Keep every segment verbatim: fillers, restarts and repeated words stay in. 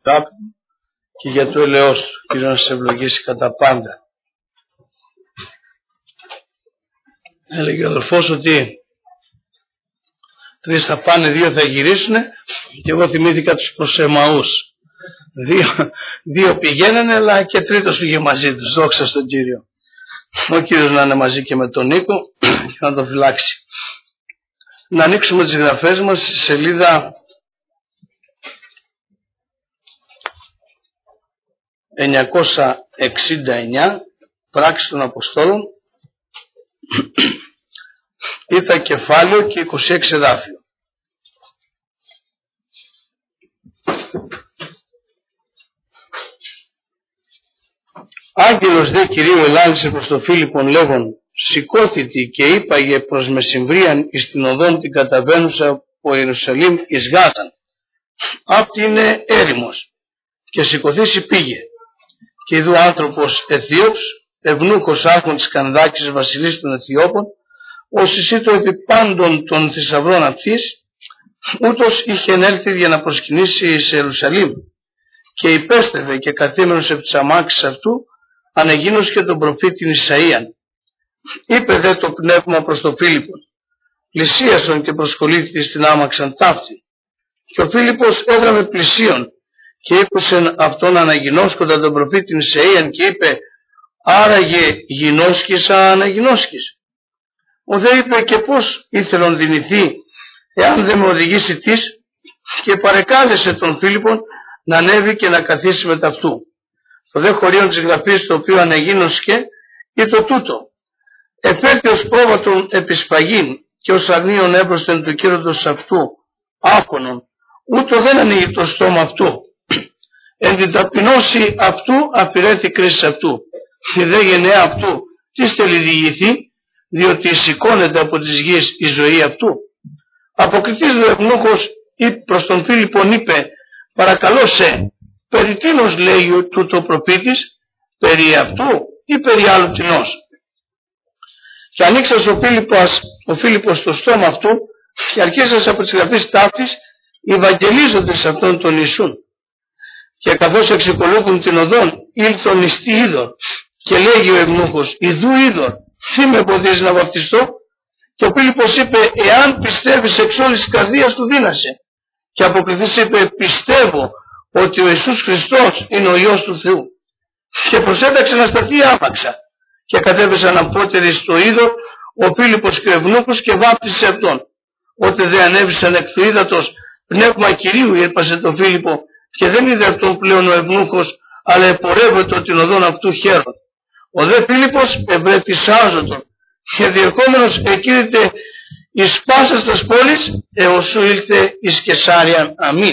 αγάπη και για το ελαιός του. Κύριε να σε ευλογήσει κατά πάντα. Έλεγε ο αδελφός ότι τρεις θα πάνε, δύο θα γυρίσουν, και εγώ θυμήθηκα τους προς Εμαούς. Δύο, δύο πηγαίνανε, αλλά και τρίτος πήγε μαζί τους. Δόξα στον Κύριο. Ο Κύριος να είναι μαζί και με τον Νίκο και να τον φυλάξει. Να ανοίξουμε τις γραφές μας στη σελίδα εννιακόσια εξήντα εννιά, Πράξεις των Αποστόλων, ήτα κεφάλαιο και είκοσι έξι εδάφιο. Άγγελος δε Κυρίου ελάλησε προς τον Φίλιππον λέγον, σηκώθητη και είπαγε προς μεσημβρίαν εις την οδόν την καταβαίνουσα από Ιερουσαλήμ εις Γάζαν. Αυτή είναι έρημος. Και σηκωθήσει πήγε. Και ειδού άνθρωπος Αιθίωπς, ευνούχος άρχον της Κανδάκης βασιλής των Αιθιώπων, ως εσύ το επί πάντων των θησαυρών αυτής, ούτως είχε έλθει για να προσκυνήσει εις Ιερουσαλήμ. Και υπέστρεφε και καθήμενος επί της αμάξης αυτού, ανεγίνος και τον προφήτην Ισαΐαν. Είπε δε το πνεύμα προς τον Φίλιππον, πλησίασον και προσκολήθηκε στην άμαξαν ταύτη. Και ο Φίλιππος έδραμε πλησίον και είπουσεν αυτόν αναγινώσκοντα τον προφήτην Ισαΐαν και είπε, άραγε γινώσκεις αναγινώσκεις. Ο δε είπε, και πώς ήθελον δυνηθεί εάν δεν με οδηγήσει της, και παρεκάλεσε τον Φίλιππον να ανέβει και να καθίσει με ταυτού. Το δε χωρίον της γραφής το οποίο αναγίνωσκε ή το τούτο. Εφέρθη ως πρόβατον επισπαγήν και ως αρνίον έμπροσθεν του κύροντος αυτού άπονον, ούτω δεν ανοίγει το στόμα αυτού. Εν την ταπεινώση αυτού αφηρέθη κρίση αυτού. Η δε γενεά αυτού τι θέλει διηγηθεί, διότι σηκώνεται από της γης η ζωή αυτού. Αποκριθής δε ευνούχος προς τον Φίλιππον είπε, παρακαλώ σε, περί τίνος λέει τούτο προφήτης, περί αυτού ή περί άλλου τινός. Και ανοίξας ο Φίλιππος, ο Φίλιππος το στόμα αυτού και αρχίσας από τις γραφές ταύτης ευαγγελίζονται σε αυτόν τον Ιησούν. Και καθώς εξεκολούθουν την οδόν ήλθον εις τη είδωρ και λέγει ο ευνούχος, ιδού είδωρ, τι με εμποδίζει να βαπτιστώ? Και ο Φίλιππος είπε, εάν πιστεύεις εξ όλης της καρδίας του δύνασε. Και αποκριθής είπε, πιστεύω ότι ο Ιησούς Χριστός είναι ο Υιός του Θεού. Και προσέταξε να σταθεί άμαξα. Και κατέβησαν απότεροι στο είδωρ ο Φίλιππος και ο ευνούχος και βάπτισε αυτόν. Ότε δε ανέβησαν εκ του ύδατος, πνεύμα Κυρίου ήρπασε τον Φίλιππο και δεν είδε αυτόν πλέον ο ευνούχος, αλλά επορεύεται την οδόν αυτού χαίρον. Ο δε Φίλιππος ευρετισάζοντον και διερχόμενος εκήρυτε εις πάσας τας πόλης έως σου ήλθε εις Κεσάριαν. Αμήν.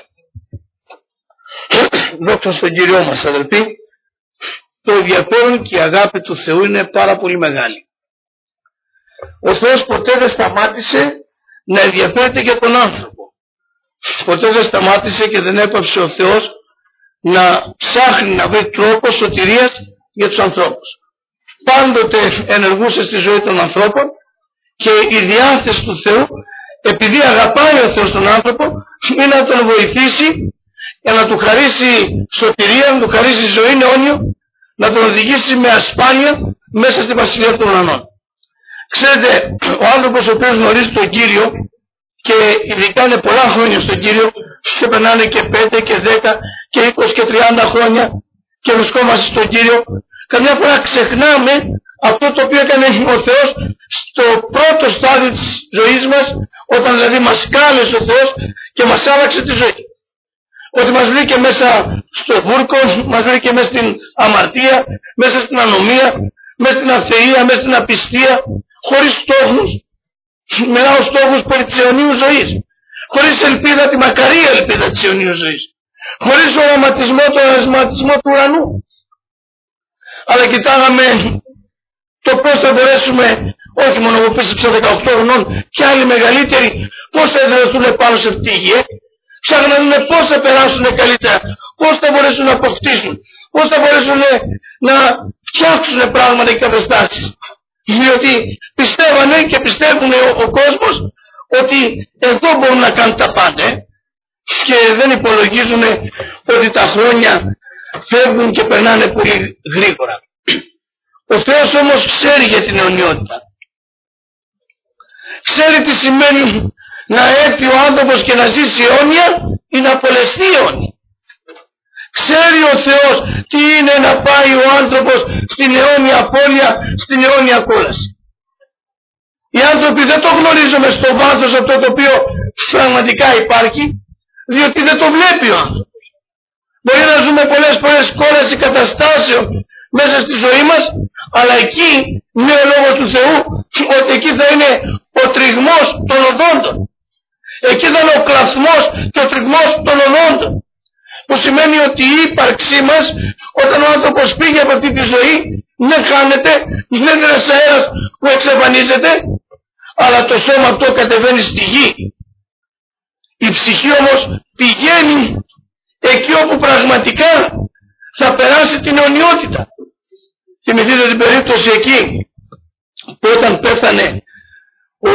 Δόξα στον Κύριό μας αδελφοί. Το ενδιαφέρον και η αγάπη του Θεού είναι πάρα πολύ μεγάλη. Ο Θεός ποτέ δεν σταμάτησε να ενδιαφέρεται για τον άνθρωπο. Ποτέ δεν σταμάτησε και δεν έπαψε ο Θεός να ψάχνει να βρει τρόπο σωτηρίας για τους ανθρώπους. Πάντοτε ενεργούσε στη ζωή των ανθρώπων και η διάθεση του Θεού, επειδή αγαπάει ο Θεός τον άνθρωπο, είναι να τον βοηθήσει για να του χαρίσει σωτηρία, να του χαρίσει ζωή αιώνιο, να τον οδηγήσει με ασφάλεια μέσα στη βασιλεία των ουρανών. Ξέρετε, ο άνθρωπος ο οποίος γνωρίζει τον Κύριο και ειδικά είναι πολλά χρόνια στον Κύριο και περνάνε και πέντε και δέκα και είκοσι και τριάντα χρόνια και βρισκόμαστε στον Κύριο, καμιά φορά ξεχνάμε αυτό το οποίο έκανε ο Θεός στο πρώτο στάδιο της ζωής μας, όταν δηλαδή μας κάλεσε ο Θεός και μας άλλαξε τη ζωή. Ότι μας βρήκε μέσα στο βούρκο, μας βρήκε μέσα στην αμαρτία, μέσα στην ανομία, μέσα στην αθεία, μέσα στην απιστία, χωρίς στόχους. Μιλάω στόχους περί της αιωνίου ζωής, χωρίς ελπίδα, τη μακαρία ελπίδα της αιωνίου ζωής, χωρίς οραματισμό, τον οραματισμό του ουρανού. Αλλά κοιτάγαμε το πώς θα μπορέσουμε, όχι μόνο που πίστεψα δεκαοκτώ χρονών και άλλοι μεγαλύτεροι, πώς θα εδραιωθούν πάνω σε αυτή τη γη. Ψάχνανε πώς θα περάσουν καλύτερα, πώς θα μπορέσουν να αποκτήσουν, πώς θα μπορέσουν να φτιάξουν πράγματα και καταστάσεις. Διότι πιστεύανε και πιστεύουν ο, ο κόσμος ότι εδώ μπορούν να κάνουν τα πάντα. και δεν υπολογίζουν ότι τα χρόνια φεύγουν και περνάνε πολύ γρήγορα. Ο Θεός όμως ξέρει για την αιωνιότητα. Ξέρει τι σημαίνει να έρθει ο άνθρωπος και να ζήσει αιώνια ή να απολεστεί αιώνια. Ξέρει ο Θεός τι είναι να πάει ο άνθρωπος στην αιώνια απώλεια, στην αιώνια κόλαση. Οι άνθρωποι δεν το γνωρίζουμε στο βάθος αυτό το οποίο πραγματικά υπάρχει, διότι δεν το βλέπει ο άνθρωπος. Μπορεί να ζούμε πολλές φορές κόλαση καταστάσεων μέσα στη ζωή μας, αλλά εκεί, με λόγο του Θεού, ότι εκεί θα είναι ο τριγμός των οδόντων. Εκεί θα είναι ο κλαθμός και ο τριγμός των οδόντων. Που σημαίνει ότι η ύπαρξή μας, όταν ο άνθρωπος φύγει από αυτή τη ζωή, δεν χάνεται, δεν είναι ένας αέρας που εξαφανίζεται, αλλά το σώμα αυτό κατεβαίνει στη γη. Η ψυχή όμως πηγαίνει εκεί όπου πραγματικά θα περάσει την αιωνιότητα. Θυμηθείτε την περίπτωση εκεί που όταν πέθανε ο,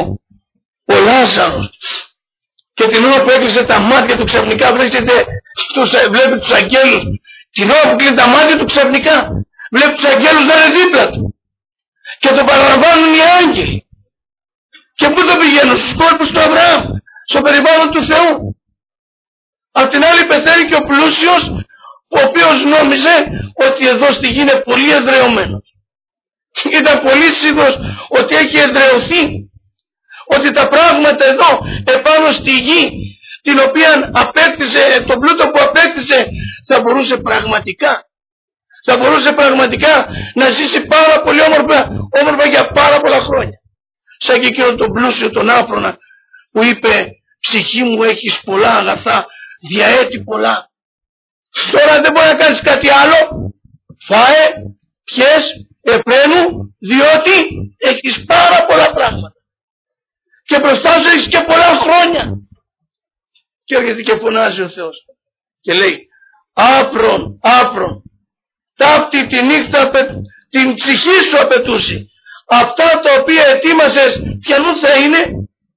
ο Λάζαρος και την ώρα που έκλεισε τα μάτια του ξαφνικά βρίσκεται, τους, βλέπει τους αγγέλους. Την ώρα που κλείνει τα μάτια του ξαφνικά βλέπει τους αγγέλους να είναι δίπλα του και το παραλαμβάνουν οι άγγελοι. Και πού το πηγαίνουν? Στους κόλπους του Αβραάμ, στο περιβάλλον του Θεού. Απ' την άλλη πεθαίνει και ο πλούσιος, ο οποίος νόμιζε ότι εδώ στη γη είναι πολύ εδραιωμένος. Ήταν πολύ σίγουρος ότι έχει εδραιωθεί, ότι τα πράγματα εδώ επάνω στη γη, την οποία απέκτησε, τον πλούτο που απέκτησε, θα μπορούσε πραγματικά θα μπορούσε πραγματικά να ζήσει πάρα πολύ όμορφα, όμορφα για πάρα πολλά χρόνια. Σαν και εκείνον τον πλούσιο, τον άφρονα, που είπε, ψυχή μου έχεις πολλά αγαθά, διαέτη πολλά. Τώρα δεν μπορεί να κάνεις κάτι άλλο. Φάε, πιες, επραίνου, διότι έχεις πάρα πολλά πράγματα. Και μπροστά σου έχεις και πολλά χρόνια. Και έρχεται και φωνάζει ο Θεός και λέει, άφρον, άφρον, ταύτη τη νύχτα την ψυχή σου απαιτούσε. Αυτά τα οποία ετοίμασες ποιανού θα είναι?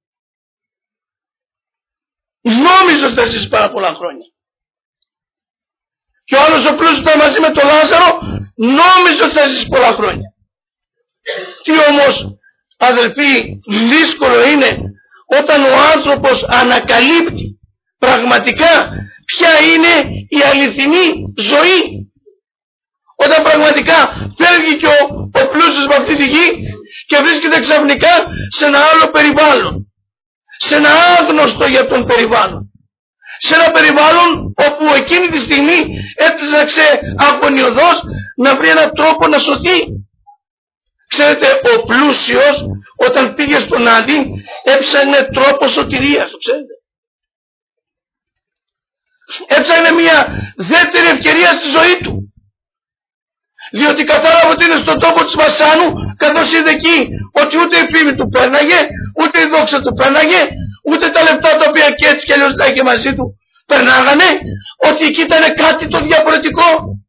Νόμιζε ότι θα ζήσεις πάρα πολλά χρόνια. Και ο άλλος ο πλούσιος ήταν μαζί με τον Λάζαρο, νόμιζε ότι θα ζήσεις πολλά χρόνια. Τι όμως, αδελφοί, δύσκολο είναι όταν ο άνθρωπος ανακαλύπτει πραγματικά ποια είναι η αληθινή ζωή. Όταν πραγματικά φεύγει και ο, ο πλούσιος από αυτή τη γη και βρίσκεται ξαφνικά σε ένα άλλο περιβάλλον, σε ένα άγνωστο για τον περιβάλλον, σε ένα περιβάλλον όπου εκείνη τη στιγμή έτρεξε αγωνιωδώς να βρει έναν τρόπο να σωθεί. Ξέρετε, ο πλούσιος όταν πήγε στον Άδη έψαχνε τρόπο σωτηρίας, το ξέρετε. Έψαχνε μια δεύτερη ευκαιρία στη ζωή του. Διότι κατάλαβε ότι είναι στον τόπο της βασάνου, καθώς είδε εκεί ότι ούτε η φήμη του πέρναγε, ούτε η δόξα του πέρναγε, ούτε τα λεπτά τα οποία και έτσι κι αλλιώς τα είχε μαζί του περνάγανε, ότι εκεί ήταν κάτι το διαφορετικό.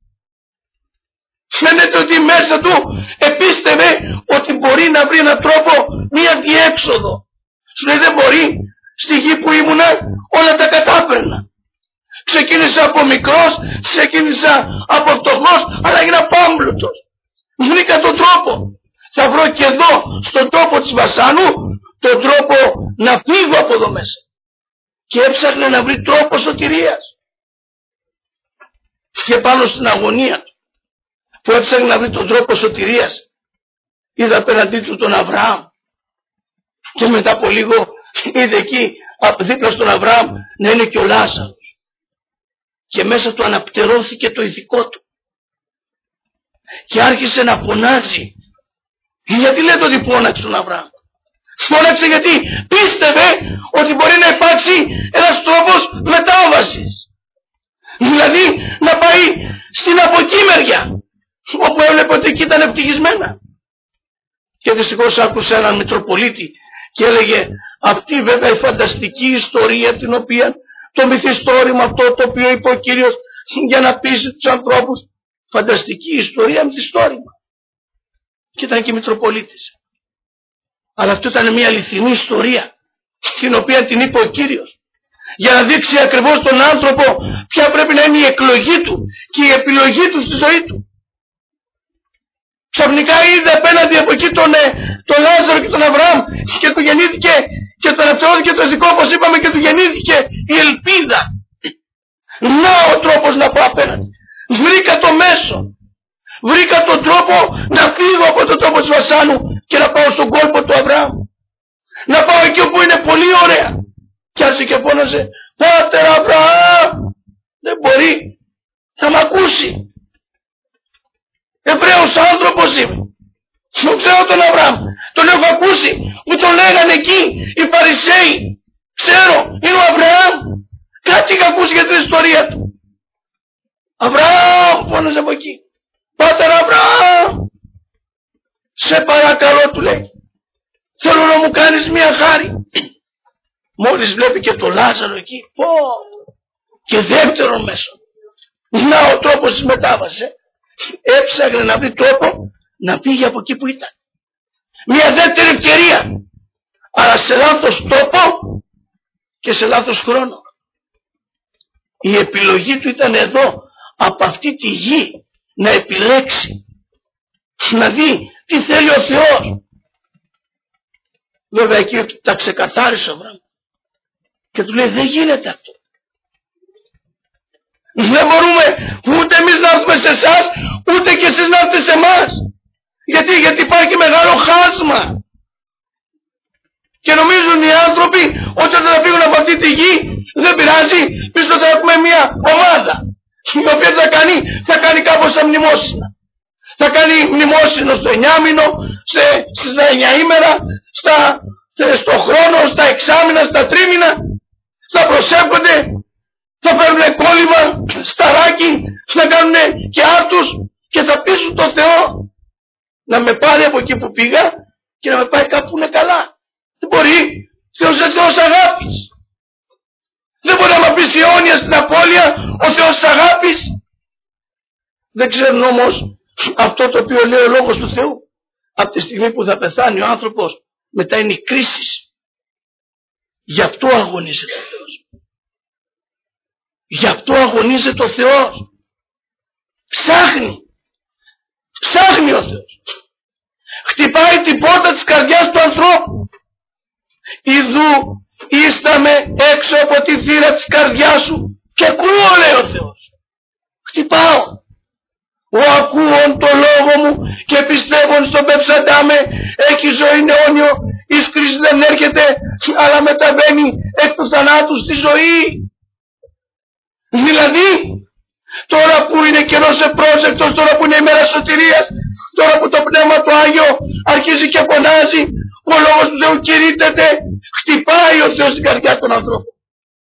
Φαίνεται ότι μέσα του επίστευε ότι μπορεί να βρει έναν τρόπο, μία διέξοδο. Σου λέει, δεν μπορεί, στη γη που ήμουνα όλα τα κατάπαιρνα. Ξεκίνησα από μικρός, ξεκίνησα από φτωχός, αλλά έγινα πάμπλουτος. Βρήκα τον τρόπο. Θα βρω και εδώ, στον τόπο της βασάνου, τον τρόπο να φύγω από εδώ μέσα. Και έψαχνε να βρει τρόπο σωτηρίας. Και πάνω στην αγωνία του, που έψαχνε να βρει τον τρόπο σωτηρίας, είδε απέναντί του τον Αβραάμ. Και μετά από λίγο είδε εκεί, δίπλα στον Αβραάμ, να είναι και ο Λάζαρος. Και μέσα του αναπτερώθηκε το ηθικό του. Και άρχισε να φωνάζει. Γιατί λέτε ότι φώναξε τον Αβραάμ? Φώναξε γιατί πίστευε ότι μπορεί να υπάρξει ένας τρόπος μετάβασης. Δηλαδή να πάει στην από εκεί μεριά, όπου έβλεπε ότι εκεί ήταν ευτυχισμένα. Και δυστυχώς άκουσε έναν Μητροπολίτη και έλεγε, αυτή βέβαια η φανταστική ιστορία την οποία, το μυθιστόρημα αυτό το οποίο είπε ο Κύριος για να πείσει τους ανθρώπους, φανταστική ιστορία, μυθιστόρημα. Και ήταν και Μητροπολίτης. Αλλά αυτό ήταν μια αληθινή ιστορία, την οποία την είπε ο Κύριος. για να δείξει ακριβώς τον άνθρωπο ποια πρέπει να είναι η εκλογή του και η επιλογή του στη ζωή του. Ξαφνικά είδε απέναντι από εκεί τον, τον Λάζαρο και τον Αβραάμ και του γεννήθηκε και τον ευτερώθηκε το δικό, όπως είπαμε, και του γεννήθηκε η ελπίδα. Να ο τρόπος να πάω απέναντι. Βρήκα το μέσο. Βρήκα τον τρόπο να φύγω από τον τόπο της βασάνου και να πάω στον κόλπο του Αβραάμ. Να πάω εκεί όπου είναι πολύ ωραία. Και άρχισε και φώναζε, Πάτερ Αβραάμ. Δεν μπορεί. Θα μ' ακούσει. Εβραίος άνθρωπος είμαι. Δεν ξέρω τον Αβραάμ. Τον έχω ακούσει. Μου τον λέγανε εκεί οι Φαρισαίοι. Ξέρω. Είναι ο Αβραάμ. Κάτι είχα ακούσει για την ιστορία του. Αβραάμ, φώναζε από εκεί. Πάτερ Αβραάμ. Σε παρακαλώ, του λέει. Θέλω να μου κάνεις μια χάρη. Μόλις βλέπει και το Λάζαρο εκεί. Πω. Και δεύτερον μέσο. Να ο τρόπος της μετάβασης. Έψαχνε να βρει τρόπο να φύγει από εκεί που ήταν. Μια δεύτερη ευκαιρία. Αλλά σε λάθος τόπο και σε λάθος χρόνο. Η επιλογή του ήταν εδώ, από αυτή τη γη, να επιλέξει, να δει τι θέλει ο Θεός. Βέβαια εκεί τα ξεκαθάρισε ο Αβραάμ και του λέει, δεν γίνεται αυτό. Δεν μπορούμε ούτε εμείς να έρθουμε σε εσάς, ούτε και εσείς να έρθετε σε εμάς. Γιατί, γιατί υπάρχει μεγάλο χάσμα. Και νομίζουν οι άνθρωποι ότι όταν θα φύγουν από αυτή τη γη, δεν πειράζει, πίσω θα έχουμε μια ομάδα, η οποία θα κάνει, θα κάνει κάπως σαν μνημόσυνα. Θα κάνει μνημόσυνο στο εννιάμηνο, σε, στα εννιαήμερα, στα, στο χρόνο, στα εξάμηνα, στα τρίμηνα. Θα προσεύχονται, θα παίρνουν κόλλημα, σταράκι, να κάνουν και άρτους και θα πείσουν τον Θεό να με πάρει από εκεί που πήγα και να με πάει κάπου που είναι καλά. Δεν μπορεί. Θεός είναι Θεός αγάπης. Δεν μπορεί να με αφήσει αιώνια στην απώλεια ο Θεός της αγάπης. Δεν ξέρουν όμως αυτό το οποίο λέει ο Λόγος του Θεού. Από τη στιγμή που θα πεθάνει ο άνθρωπος, μετά είναι η κρίση. Γι' αυτό αγωνίζεται ο Θεός. Γι' αυτό αγωνίζεται ο Θεός. Ψάχνει. Ψάχνει ο Θεός. Χτυπάει την πόρτα της καρδιάς του ανθρώπου. Ιδούίσταμε έξω από τη θύρα της καρδιάς σου και ακούω, λέει ο Θεός. Χτυπάω. Ο ακούων το λόγο μου και πιστεύων στον πεψαντά με, έχει ζωή αιώνιο, εις κρίση δεν έρχεται, αλλά μεταβαίνει εκ του θανάτου στη ζωή. Δηλαδή, τώρα που είναι καιρός επρόσεκτος, τώρα που είναι η μέρα σωτηρίας, τώρα που το Πνεύμα του Άγιο αρχίζει και φωνάζει, ο Λόγος του Θεού κηρύττεται, χτυπάει ο Θεός στην καρδιά των ανθρώπων.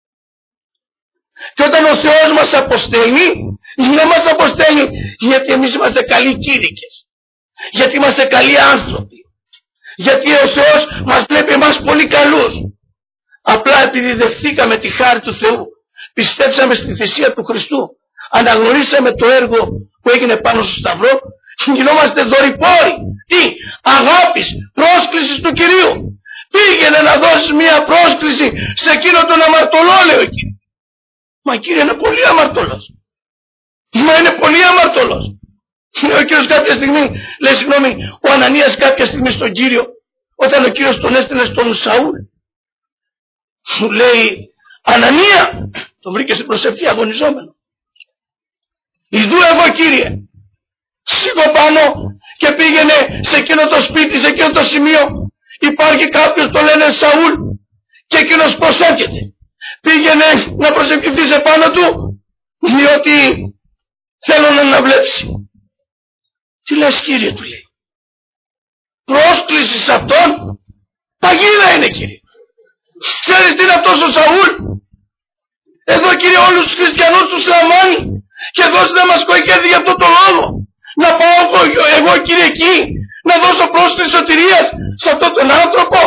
Και όταν ο Θεός μας αποστέλνει, δεν μας αποστέλνει γιατί εμείς είμαστε καλοί κήρυκες, γιατί είμαστε καλοί άνθρωποι, γιατί ο Θεός μας βλέπει εμάς πολύ καλούς. Απλά επειδή δεχθήκαμε τη χάρη του Θεού, πιστέψαμε στη θυσία του Χριστού, αναγνωρίσαμε το έργο που έγινε πάνω στο Σταυρό, γινόμαστε δωρηπόροι. Τι? Αγάπης, πρόσκλησης του Κυρίου. Πήγαινε να δώσεις μια πρόσκληση σε εκείνο τον αμαρτωλό, λέει ο Κύριος. Μα Κύριε, είναι πολύ αμαρτωλός. Μα είναι πολύ αμαρτωλός. Ο Κύριος κάποια στιγμή, λέει συγγνώμη, ο Ανανίας κάποια στιγμή στον Κύριο, όταν ο Κύριος τον έστειλε στον Σαούλ, σου λέει, Ανανία, τον βρήκε στην προσευχή αγωνιζόμενο. Ιδού εγώ, Κύριε. Σήκω πάνω και πήγαινε σε εκείνο το σπίτι, σε εκείνο το σημείο. Υπάρχει κάποιος, το λένε Σαούλ, και εκείνος προσεύχεται. Πήγαινε να προσευχηθείς επάνω του, διότι θέλω να αναβλέψει. Τι λες, Κύριε, του λέει. Πρόσκληση σε αυτόν, παγίδα είναι, Κύριε. Ξέρεις τι είναι αυτός ο Σαούλ? Εδώ, Κύριε, όλους τους χριστιανούς τους λαμβάνει και εδώ στην Δαμασκοϊκέδη για αυτό το λόγο. Να πάω εγώ, Κύριε, εκεί, να δώσω πρόσκληση σωτηρίας σε αυτόν τον άνθρωπο.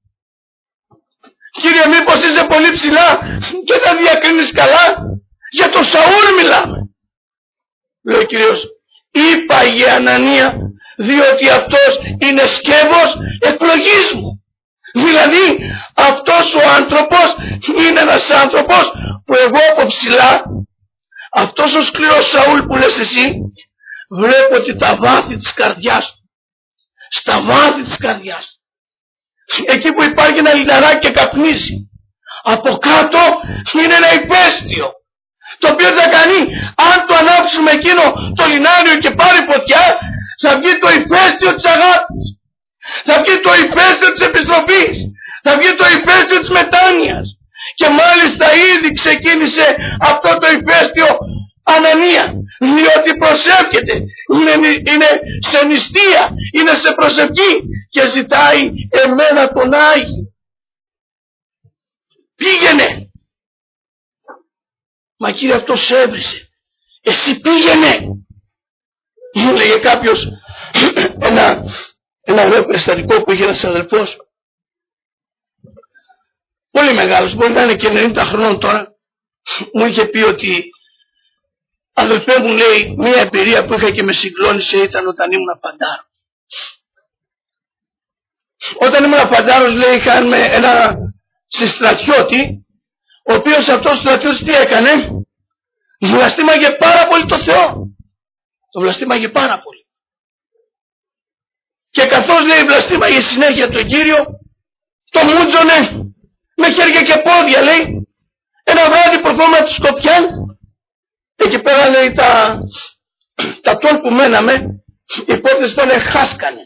Κύριε, μήπως είσαι πολύ ψηλά και δεν διακρίνεις καλά? Για τον Σαούλ μιλάμε. Λέει ο Κύριος, είπα για Ανανία, διότι αυτός είναι σκεύος εκλογής μου. Δηλαδή αυτός ο άνθρωπος είναι ένας άνθρωπος που εγώ από ψηλά, αυτός ο σκληρός Σαούλ που λες εσύ, βλέπω ότι τα βάθη της καρδιάς του, στα βάθη της καρδιάς, εκεί που υπάρχει ένα λιναράκι και καπνίζει, από κάτω είναι ένα υπαίστιο, το οποίο θα κάνει, αν το ανάψουμε εκείνο το λινάριο και πάρει φωτιά, θα βγει το υπαίστιο της αγάπης, θα βγει το υπαίστιο της επιστροφής, θα βγει το υπαίστιο της μετάνοιας. Και μάλιστα ήδη ξεκίνησε αυτό το υπαίστιο Ανανία, διότι προσεύχεται, είναι, είναι σε νηστεία, είναι σε προσευχή και ζητάει εμένα τον Άγιο. Πήγαινε. Μα Κύριε, αυτό σε έβρισε, εσύ πήγαινε. Μου λέγε κάποιος ένα, ένα ωραίο περιστατικό που είχε ένας αδελφός, πολύ μεγάλος, μπορεί να είναι και ενενήντα χρονών τώρα. Μου είχε πει ότι, αδελφέ μου, λέει, μία εμπειρία που είχα και με συγκλώνησε ήταν όταν ήμουν φαντάρος. Όταν ήμουν φαντάρος, λέει, είχαμε ένα συστρατιώτη, ο οποίος αυτός ο στρατιώτης τι έκανε? Βλαστήμαγε πάρα πολύ το Θεό. Το βλαστήμαγε πάρα πολύ. Και καθώς, λέει, βλαστήμαγε συνέχεια τον Κύριο, το μούτζωνε με χέρια και πόδια, λέει. Ένα βράδυ προχώμα του Σκοπιά, εκεί πέρα, λέει, τα, τα τόλ που μέναμε, οι πόρτες πάνε χάσκανε.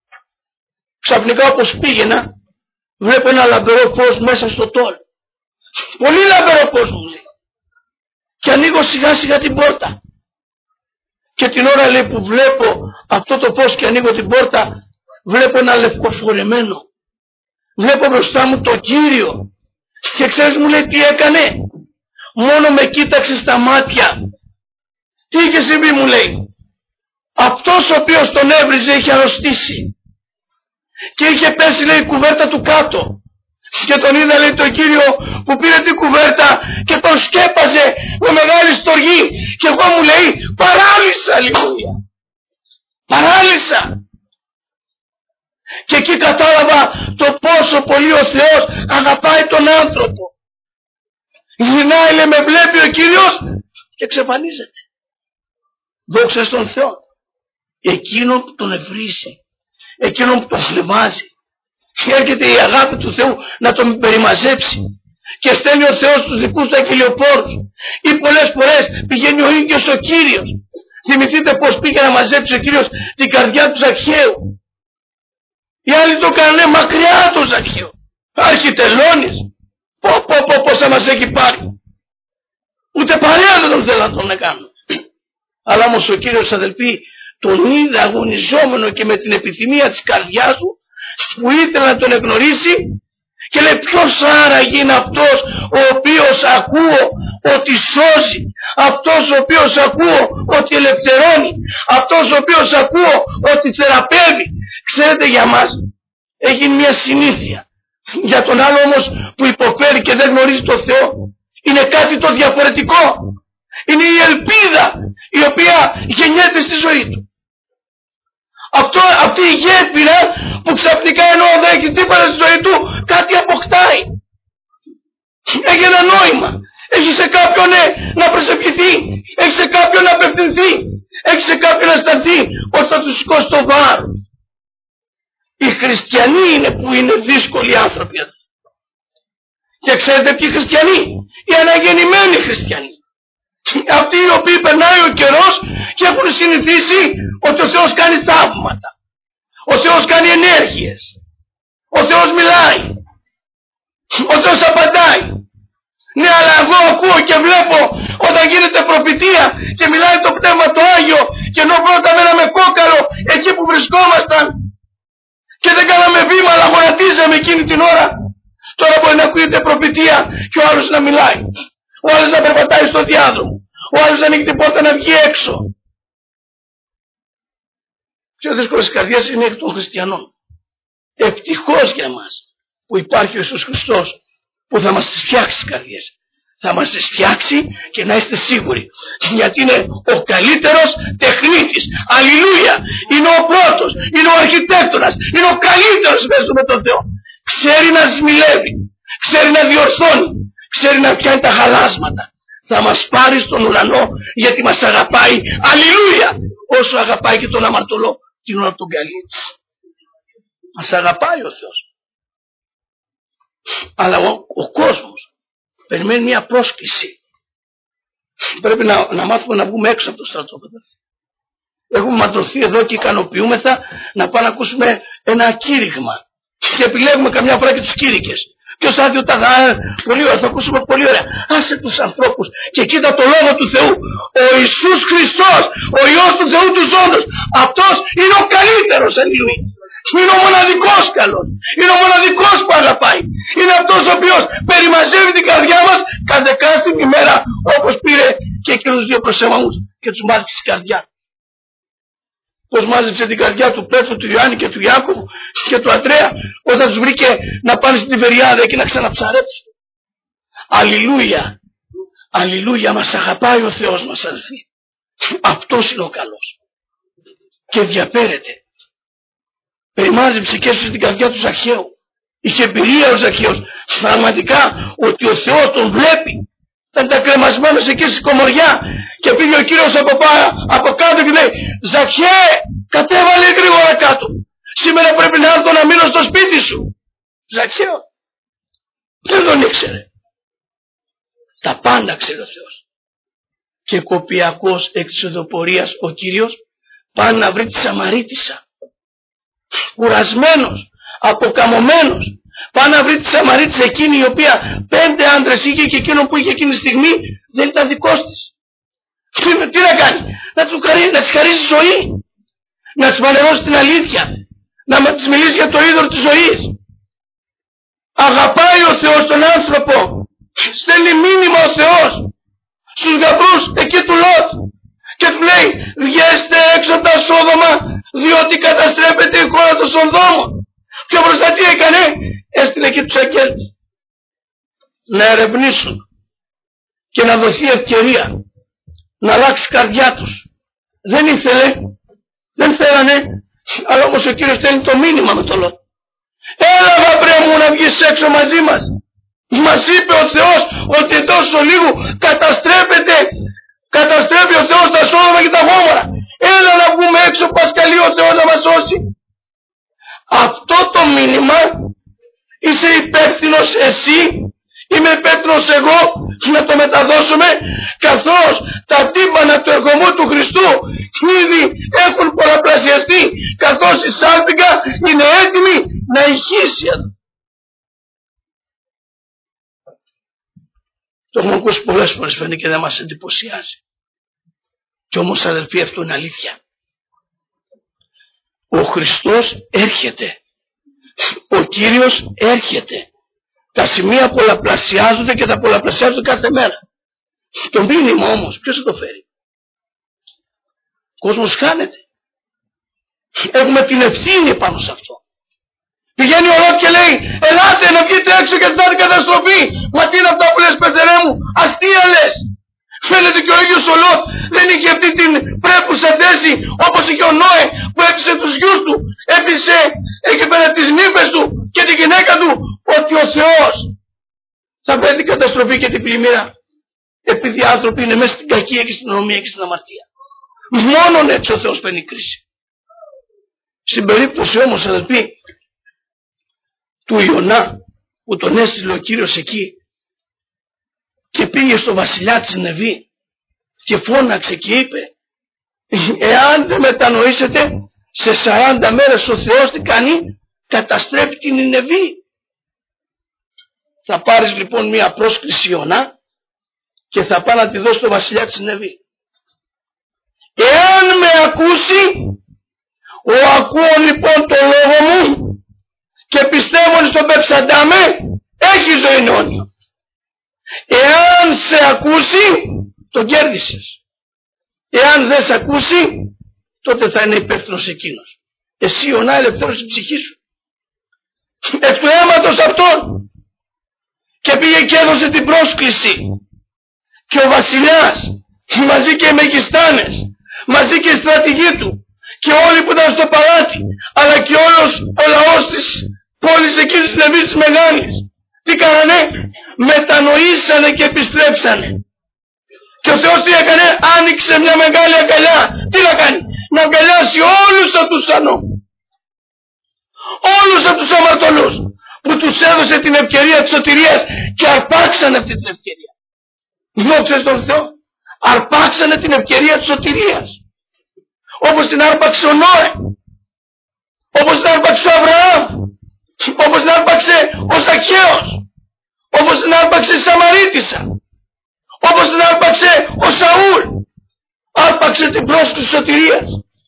Ξαφνικά όπως πήγαινα, βλέπω ένα λαμπερό φως μέσα στο τόλ. Πολύ λαμπερό φως, μου λέει. Και ανοίγω σιγά σιγά την πόρτα. Και την ώρα, λέει, που βλέπω αυτό το φως και ανοίγω την πόρτα, βλέπω ένα λευκοφορεμένο. Βλέπω μπροστά μου τον Κύριο. Και ξέρεις, μου λέει, τι έκανε? Μόνο με κοίταξε στα μάτια. Τι είχε συμβεί, μου λέει? Αυτός ο οποίος τον έβριζε είχε αρρωστήσει και είχε πέσει, λέει, η κουβέρτα του κάτω. Και τον είδα, λέει, τον Κύριο που πήρε την κουβέρτα και τον σκέπαζε με μεγάλη στοργή. Και εγώ, μου λέει, παράλυσα, αλληλούια, παράλυσα. Και εκεί κατάλαβα το πόσο πολύ ο Θεός αγαπάει τον άνθρωπο. Γυρνάει, λέει, με βλέπει ο Κύριος και εξαφανίζεται. Δόξα στον Θεό. Εκείνο που τον ευρύσει, εκείνο που τον θλιβάζει, και έρχεται η αγάπη του Θεού να τον περιμαζέψει και στέλνει ο Θεός τους δικούς του αγγελιοπόρους, ή πολλές φορές πηγαίνει ο ίδιος ο Κύριος. Θυμηθείτε πως πήγε να μαζέψει ο Κύριος την καρδιά του Ζακχαίου. Οι άλλοι το κάνανε μακριά το Ζακχαίο. Αρχιτελώνης. Πω πω πω πόσα μας έχει πάρει. Ούτε παρέα δεν τον θέλω να τον κάνω. Αλλά όμως ο Κύριος, αδελφοί, τον είδε αγωνιζόμενο και με την επιθυμία της καρδιάς του, που ήθελε να τον εγνωρίσει, και λέει, ποιος άραγε είναι αυτός ο οποίος ακούω ότι σώζει, αυτός ο οποίος ακούω ότι ελευθερώνει, αυτός ο οποίος ακούω ότι θεραπεύει. Ξέρετε, για μας έχει μια συνήθεια. Για τον άλλο όμως που υποφέρει και δεν γνωρίζει το Θεό, είναι κάτι το διαφορετικό. Είναι η ελπίδα η οποία γεννιέται στη ζωή του. Αυτό, αυτή η γέφυρα που ξαφνικά, ενώ δεν έχει τίποτα στη ζωή του, κάτι αποκτάει. Έχει ένα νόημα. Έχει σε κάποιον, ναι, να προσευχηθεί. Έχει σε κάποιον να απευθυνθεί. Έχει σε κάποιον να αισθανθεί ότι θα του σηκώσει το βάρος. Οι χριστιανοί είναι που είναι δύσκολοι άνθρωποι. Και ξέρετε ποιοι χριστιανοί? Οι αναγεννημένοι χριστιανοί. Αυτοί οι οποίοι περνάει ο καιρός και έχουν συνηθίσει ότι ο Θεός κάνει θαύματα, ο Θεός κάνει ενέργειες, ο Θεός μιλάει, ο Θεός απαντάει. Ναι, αλλά εγώ ακούω και βλέπω όταν γίνεται προφητεία και μιλάει το Πνεύμα το Άγιο, και ενώ πρώτα μέναμε κόκαλο εκεί που βρισκόμασταν και δεν κάναμε βήμα, αλλά γονατίζαμε εκείνη την ώρα, τώρα μπορεί να ακούγεται προφητεία και ο άλλος να μιλάει, ο άλλος να περπατάει στο διάδρομο, ο άλλος να ανοίγει την πόρτα να βγει έξω. Πιο δύσκολες καρδιές είναι εκ των χριστιανών. Ευτυχώς για μας που υπάρχει ο Ιησούς Χριστός, που θα μας τις φτιάξει τις καρδιές, θα μας φτιάξει και να είστε σίγουροι. Γιατί είναι ο καλύτερος τεχνίτης. Αλληλούια! Είναι ο πρώτος, είναι ο αρχιτέκτονας, είναι ο καλύτερος μέσα με τον Θεό. Ξέρει να σμιλεύει, ξέρει να διορθώνει, ξέρει να πιάνει τα χαλάσματα. Θα μας πάρει στον ουρανό γιατί μας αγαπάει. Αλληλούια! Όσο αγαπάει και τον αμαρτωλό την ώρα τον καλεί. Μας αγαπάει ο Θεός. Αλλά ο, ο κόσμος περιμένει μια πρόσκληση. Πρέπει να, να μάθουμε να βγούμε έξω από το στρατόπεδο. Έχουμε ματρωθεί εδώ και ικανοποιούμεθα να πάμε να ακούσουμε ένα κήρυγμα. Και επιλέγουμε καμιά φορά και τους κήρυκες. Ποιος άδειο τα δά, πολύ ωραία, θα ακούσουμε πολύ ωραία. Άσε τους ανθρώπους και κοίτα το λόγο του Θεού. Ο Ιησούς Χριστός, ο Υιός του Θεού του ζώντος, αυτός είναι ο καλύτερος, αλληλούια. Είναι ο μοναδικός καλός. Είναι ο μοναδικός που αγαπάει. Είναι αυτός ο οποίος περιμαζεύει την καρδιά μας κάθε δεκάστην ημέρα, όπως πήρε και εκείνους δύο προσέμαχους και τους μάζεψε στην καρδιά. Πώς μάζεψε την καρδιά του Πέτρου, του Ιωάννη και του Ιάκωβου και του Αντρέα όταν τους βρήκε να πάνε στην Τιβεριάδα και να ξαναψαρέψουν. Αλληλούια. Αλληλούια, μας αγαπάει ο Θεός μας, αδελφοί. Αυτός είναι ο καλός. Και διαπέρεται. Περιμάζεψε και έσωσε την καρδιά του Ζαχαίου. Είχε εμπειρία ο Ζαχαίος πραγματικά ότι ο Θεός τον βλέπει. Ήταν τα κρεμασμένος εκεί στη κομμωριά και πήγε ο Κύριος από, πά, από κάτω και λέει, Ζαχαίε, κατέβαλε γρήγορα κάτω. Σήμερα πρέπει να έρθω να μείνω στο σπίτι σου. Ζαχαίο. Δεν τον ήξερε. Τα πάντα ξέρει ο Θεός. Και κοπιακός εκ της οδοπορίας ο Κύριος πάει να βρει τη Σαμαρίτισσα. Κουρασμένος, αποκαμωμένος, πάει να βρει τη Σαμαρίτισσα εκείνη η οποία πέντε άντρες είχε και εκείνο που είχε εκείνη τη στιγμή δεν ήταν δικός της. Τι, τι να κάνει, να, του, να της χαρίσει ζωή, να της φανερώσει την αλήθεια, να της μιλήσει για το είδωρο της ζωής. Αγαπάει ο Θεός τον άνθρωπο, στέλνει μήνυμα ο Θεός στους γαμπρούς εκεί του Λότ και του λέει, βγέστε έξω από τα Σόδομα διότι καταστρέφεται η χώρα των Σοδόμων. Και μπροστά τι έκανε, έστειλε και τους αγγέλους να ερευνήσουν και να δοθεί ευκαιρία να αλλάξει η καρδιά τους. Δεν ήθελε, δεν θέλανε, αλλά όμως ο Κύριος στέλνει το μήνυμα με το Λότ. Έλα γαμπρέ μου να βγεις έξω μαζί μας. Μας είπε ο Θεός ότι τόσο λίγο καταστρέφεται, καταστρέφει ο Θεός τα Σόδομα και τα Γόμορα. Έλα να βγούμε έξω, πας καλεί ο Θεός να μας σώσει. Αυτό το μήνυμα είσαι υπεύθυνος εσύ, είμαι υπεύθυνος εγώ να το μεταδώσουμε, καθώς τα τύμπανα του εργομού του Χριστού ήδη έχουν πολλαπλασιαστεί, καθώς η σάλπιγγα είναι έτοιμη να ηχήσει. Το έχουμε ακούσει πολλές φορές, φαίνεται και δεν μας εντυπωσιάζει. Κι όμως αδελφοί, αυτό είναι αλήθεια. Ο Χριστός έρχεται. Ο Κύριος έρχεται. Τα σημεία πολλαπλασιάζονται και τα πολλαπλασιάζονται κάθε μέρα. Το μήνυμα όμως ποιος θα το φέρει? Ο κόσμος χάνεται. Έχουμε την ευθύνη πάνω σε αυτό. Πηγαίνει ο Λότ και λέει, ελάτε να βγείτε έξω και θα την καταστροφή. Μα τι είναι αυτά που λες, πεθερέ μου? Αστεία λες. Φαίνεται και ο ίδιος ο Λότ δεν είχε αυτή την πρέπουσα θέση όπως είχε ο Νόε που έπεισε τους γιους του, έπεισε εκεί πέρα τις νύφες του και τη γυναίκα του ότι ο Θεός θα φέρει την καταστροφή και την πλημμύρα, επειδή οι άνθρωποι είναι μέσα στην κακία και στην ανομία και στην αμαρτία. Μόνον έτσι ο Θεός παίρνει κρίση. Στην περίπτωση όμως, αδελφοί, του Ιωνά που τον έστειλε ο Κύριος εκεί και πήγε στο βασιλιά της Νεβή και φώναξε και είπε, εάν δεν μετανοήσετε, σε σαράντα μέρες ο Θεός τι κάνει? Καταστρέφει την Νινεβή. Θα πάρεις λοιπόν μια πρόσκληση Ιωνά και θα πάει να τη δώσει στο βασιλιά της Νεβή. Εάν με ακούσει, ο ακούω λοιπόν το λόγο μου και πιστεύω στον πεψαντάμε, έχει ζωή αιώνια. Εάν σε ακούσει, τον κέρδισες. Εάν δεν σε ακούσει, τότε θα είναι υπεύθυνος εκείνος. Εσύ Ιωνά ελευθέρωσε την ψυχή σου εκ του αίματος αυτών και πήγε και έδωσε την πρόσκληση και ο βασιλιάς, μαζί και οι μεγιστάνες, μαζί και οι στρατηγοί του και όλοι που ήταν στο παλάτι, αλλά και όλος ο λαός της πόλης εκείνης της Λεβύης μεγάλης, τι κάνανε? Μετανοήσανε και επιστρέψανε. Και ο Θεός τι έκανε? Άνοιξε μια μεγάλη αγκαλιά. Τι να κάνει? Να αγκαλιάσει όλους από τους ανώμους, όλους από τους αμαρτωλούς, που τους έδωσε την ευκαιρία της σωτηρίας και αρπάξανε αυτή την ευκαιρία. Δόξα στον Θεό. Αρπάξανε την ευκαιρία της σωτηρίας, όπως την άρπαξε ο Νόε, όπως την άρπαξε ο Αβραάμ, όπως την άρπαξε ο Ζακχαίος, όπως την άρπαξε η Σαμαρίτισσα, όπως την άρπαξε ο Σαούλ. Άρπαξε την πρόσκληση σωτηρίας.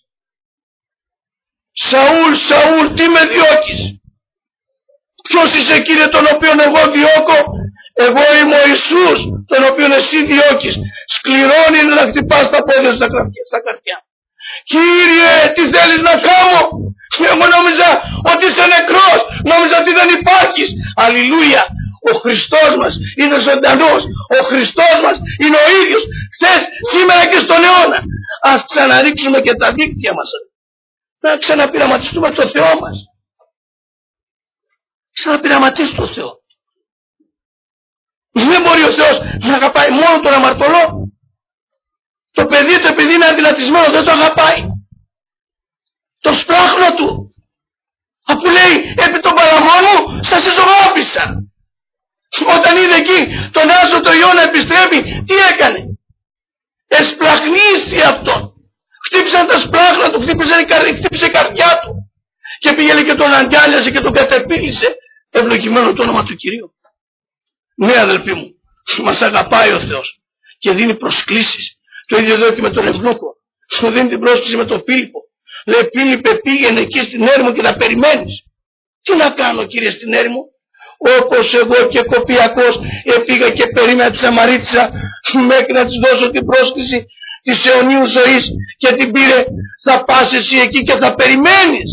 Σαούλ, Σαούλ, τι με διώκεις? Ποιος είσαι, Κύριε, τον οποίον εγώ διώκω? Εγώ είμαι ο Ιησούς, τον οποίον εσύ διώκεις. Σκληρώνει να χτυπάς τα πόδια στα καρδιά. Κύριε, τι θέλεις να κάνω? Εγώ νόμιζα ότι είσαι νεκρός, νόμιζα ότι δεν υπάρχεις. Αλληλούια. Ο Χριστός μας είναι ζωντανός. Ο Χριστός μας είναι ο ίδιος χθες, σήμερα και στον αιώνα. Ας ξαναρίξουμε και τα δίκτυα μας, να ξαναπειραματιστούμε το Θεό μας. Ξαναπειραματίσουμε το Θεό. Δεν μπορεί ο Θεός να αγαπάει μόνο τον αμαρτωλό. Το παιδί το επειδή είναι αδυνατισμένο δεν το αγαπάει. Το σπράχνο του, αφού λέει επί των παλαμών μου σας ζωγράφισα. Όταν είδε εκεί τον Άσο το Ιώ να επιστρέφει, τι έκανε? Εσπλαχνίστη αυτόν. Χτύπησαν τα σπλάχνα του, χτύπησε, χτύπησε η καρδιά του. Και πήγαινε και τον αγκάλιασε και τον κατεπίλησε. Ευλογημένο το όνομα του Κυρίου. Ναι, αδελφοί μου, μας αγαπάει ο Θεός και δίνει προσκλήσεις. Το ίδιο εδώ και με τον Ευνούχο. Σου δίνει την πρόσκληση με τον Φίλιππο. Λέει, Φίλιππε, πήγαινε εκεί στην έρημο και να περιμένεις. Τι να κάνω, Κύριε, στην έρημο? Όπως εγώ και κοπιακός πήγα και περίμενα τη Σαμαρίτισσα μέχρι να της δώσω την πρόσκληση της αιωνίου ζωής και την πήρε. Θα πας εσύ εκεί και θα περιμένεις.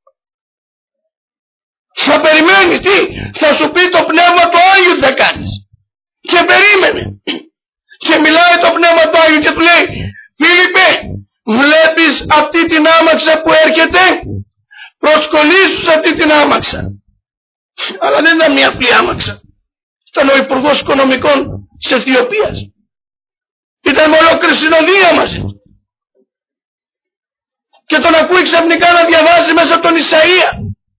Θα περιμένεις τι? Θα σου πει το Πνεύμα του Άγιου τι θα κάνεις. Και περίμενε. Και μιλάει το Πνεύμα του Άγιου και του λέει, Φίλιππε, βλέπεις αυτή την άμαξα που έρχεται? Προσκολήσου σε αυτή την άμαξα. Αλλά δεν ήταν μια απλή άμαξα. Ήταν ο Υπουργός Οικονομικών της Αιθιοπίας. Ήταν με ολόκληρη συνοδεία μαζί. Και τον ακούει ξαφνικά να διαβάζει μέσα από τον Ισαΐα.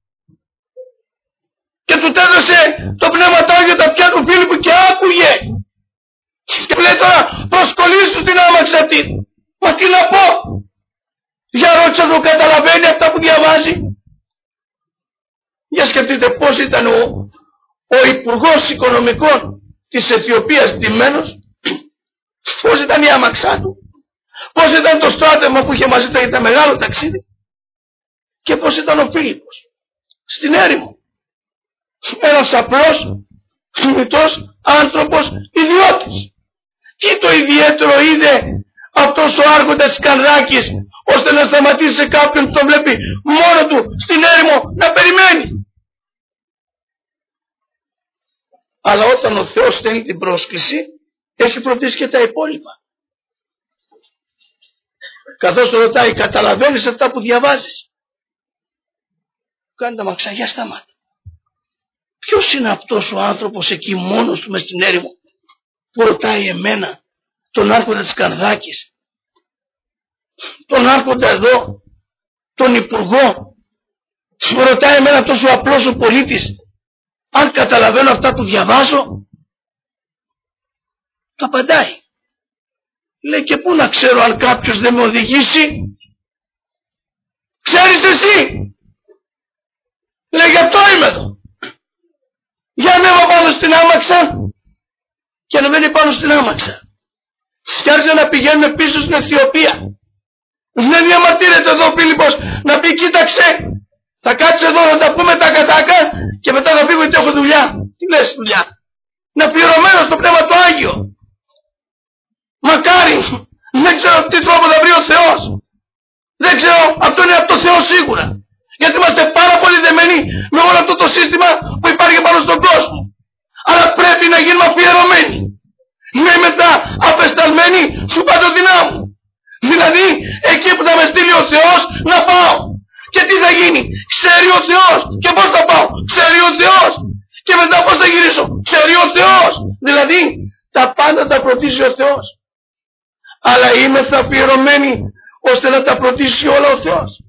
Και του έδωσε το Πνεύμα του Άγιο τα αυτιά του Φίλιππου και άκουγε. Και λέει τώρα, προσκολήσου την άμαξα αυτή. Μα τι να πω? Για ρώτησα το καταλαβαίνει αυτά που διαβάζει. Για σκεφτείτε πώς ήταν ο, ο Υπουργός Οικονομικών της Αιθιοπίας ντυμένος, πώς ήταν η άμαξά του, πώς ήταν το στράτευμα που είχε μαζί του, ήταν μεγάλο ταξίδι, και πώς ήταν ο Φίλιππος στην έρημο. Ένας απλός, θνητός άνθρωπος ιδιώτης. Τι το ιδιαίτερο είδε αυτός ο άρχοντας Σκανδράκης, ώστε να σταματήσει κάποιον που τον βλέπει μόνο του στην έρημο να περιμένει? Αλλά όταν ο Θεός στέλνει την πρόσκληση, έχει φροντίσει και τα υπόλοιπα. Καθώς το ρωτάει, καταλαβαίνεις αυτά που διαβάζεις? Κάνει τα μαξαγιά στα μάτια. Ποιος είναι αυτός ο άνθρωπος εκεί μόνος του μες στην έρημο που ρωτάει εμένα, τον άρχοντα της Καρδάκης, τον άρχοντα εδώ, τον υπουργό, που ρωτάει εμένα αυτός ο απλός ο πολίτης αν καταλαβαίνω αυτά που διαβάζω? Το απαντάει. Λέει, και πού να ξέρω αν κάποιος δεν με οδηγήσει? Ξέρεις εσύ? Λέει, γι' αυτό είμαι εδώ. Για ανέβα πάνω στην άμαξα. Και ανεβαίνει πάνω στην άμαξα και άρχισε να πηγαίνουν πίσω στην Αιθιοπία. Δεν διαμαρτύρεται εδώ ο Φίλιππος να πει, κοίταξε, θα κάτσε εδώ να τα πούμε τα κατάκα και μετά θα φύγω γιατί έχω δουλειά. Τι λες δουλειά? Είναι αφιερωμένο στο Πνεύμα του Άγιο. Μακάρι. Δεν ξέρω τι τρόπο θα βρει ο Θεός. Δεν ξέρω, αυτό είναι από το Θεό σίγουρα. Γιατί είμαστε πάρα πολύ δεμένοι με όλο αυτό το σύστημα που υπάρχει πάνω στον κόσμο. Αλλά πρέπει να γίνουμε αφιερωμένοι. να είμαι τα απεσταλμένη του παντοδυνάμου. Δηλαδή εκεί που θα με στείλει ο Θεός να πάω. Και τι θα γίνει? Ξέρει ο Θεός. Και πώς θα πάω? Ξέρει ο Θεός. Και μετά πώς θα γυρίσω? Ξέρει ο Θεός. Δηλαδή τα πάντα τα προτίσει ο Θεός. Αλλά είμαι θα πληρωμένοι ώστε να τα προτίσει όλα ο Θεός.